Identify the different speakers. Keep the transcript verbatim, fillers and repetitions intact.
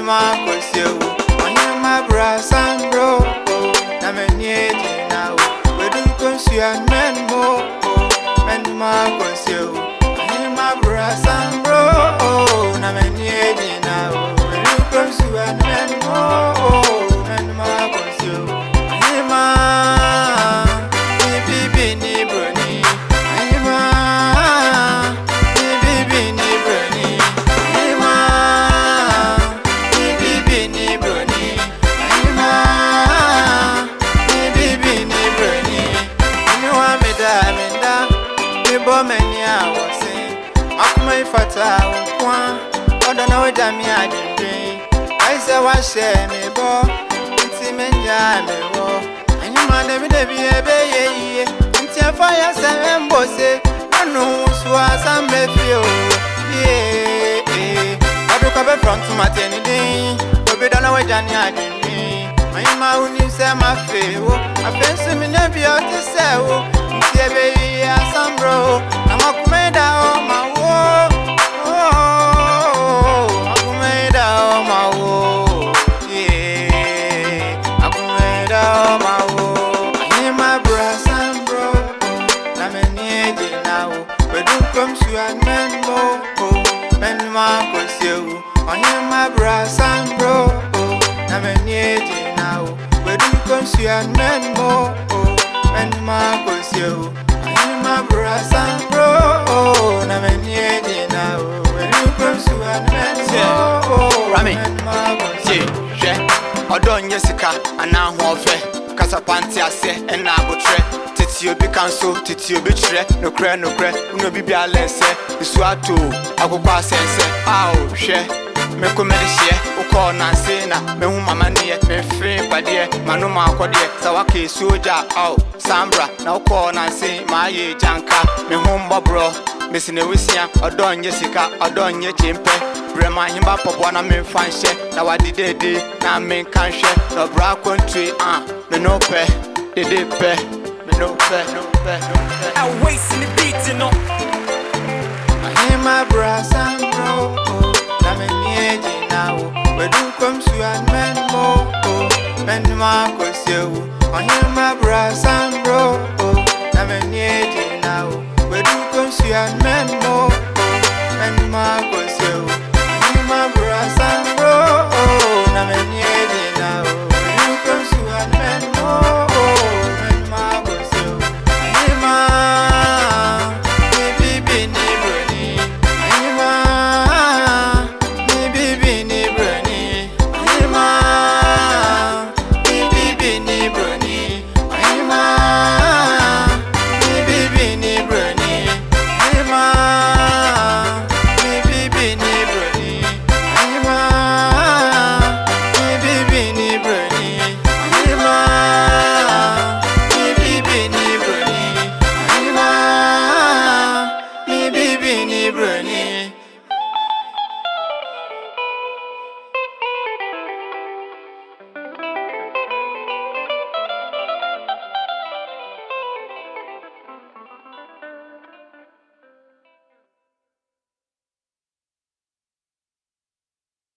Speaker 1: ma kosio onye ma brasan bro na menye jina we do konsia men mo men ma kosio onye ma brasan bro na menye jina we do konsia men mo men ma kosio onye ma bibi bini broni onye ma bibi bini broni onye ma bibi bini broni onye ma bibi bini broni onye wa meda meda me bo meni awose akuma ifata kwa odo na weda mi adindin ai se wa she me bo nti menja me wo onye ma de bi de bi ebe ye ye nti afa ya se mbose anu so asam be fio ye eh aduka be front mateni din obi do na weda ni adindin onye ma uni se ma fe wo afensu mi na bi o ti se wo nti ebe ye asam bro na makumeda o ma wo oh makumeda o ma wo yeah makumeda o ma wo onye ma brasan bro na menye jina wo we do come to an men mo men ma kosio onye ma brasan bro na menye jina wo we do come to an men mo men ma kosio onye ma brasan bro na menye jina wo we do come to an men mo
Speaker 2: Rami,
Speaker 1: men ma
Speaker 2: ye,
Speaker 1: kosio
Speaker 2: she, odon yesika, ana huofe, kasa panti ase, ena abotre, titi obi kanso, titi obi tre, no kre, no kre, uno bibi alense, isu ato, akukwa sense, ao, she, me kumedi she, uko nanse na, me hu mama niye, me fe padie, manu ma akodie, sawake soja, ao, sambra, na uko nanse, ma ye janka, me hu mbobro, me sine wisia, odon yesika, odon ye chimpe, Brema himba popo na me fanshe na wadi dede na me kanshe no bra country ah me no pe dede pe me no pe no pe no pe
Speaker 3: I waste in the beat, you know.
Speaker 1: onye ma brasan bro na menye jina wo we do come to an men mo men ma kosio onye ma brasan bro na menye jina wo we do come to an men mo men ma kosio